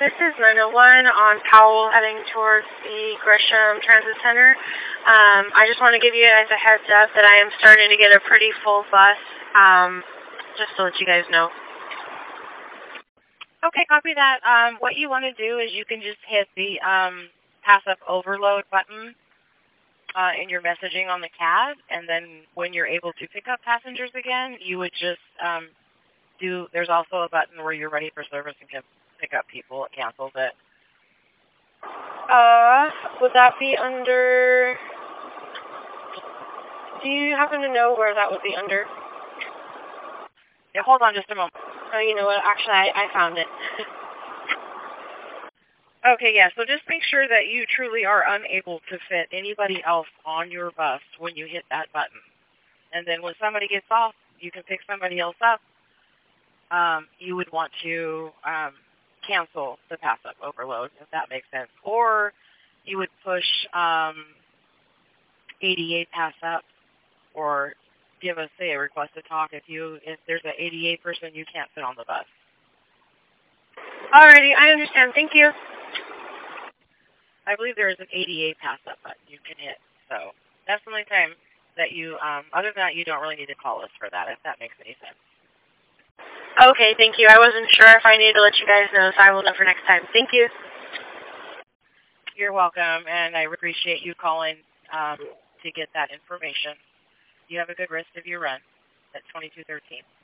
this is 901 on Powell heading towards the Gresham Transit Center. I just want to give you guys a heads up that I am starting to get a pretty full bus, just to let you guys know. Okay, copy that. What you want to do is you can just hit the pass up overload button in your messaging on the CAD, and then when you're able to pick up passengers again, you would just there's also a button where you're ready for service and can pick up people. It cancels it. Would that be under... Do you happen to know where that would be under? Yeah, hold on just a moment. Oh, you know what? Actually, I found it. Okay, yeah, so just make sure that you truly are unable to fit anybody else on your bus when you hit that button. And then when somebody gets off, you can pick somebody else up. You would want to cancel the pass-up overload, if that makes sense. Or you would push 88 pass-up, or give us, say, a request to talk if there's an 88 person you can't fit on the bus. Alrighty, I understand. Thank you. I believe there is an 88 pass-up button you can hit. So that's the only time that you, other than that, you don't really need to call us for that, if that makes any sense. Okay, thank you. I wasn't sure if I needed to let you guys know, so I will know for next time. Thank you. You're welcome, and I appreciate you calling to get that information. You have a good rest of your run at 2213.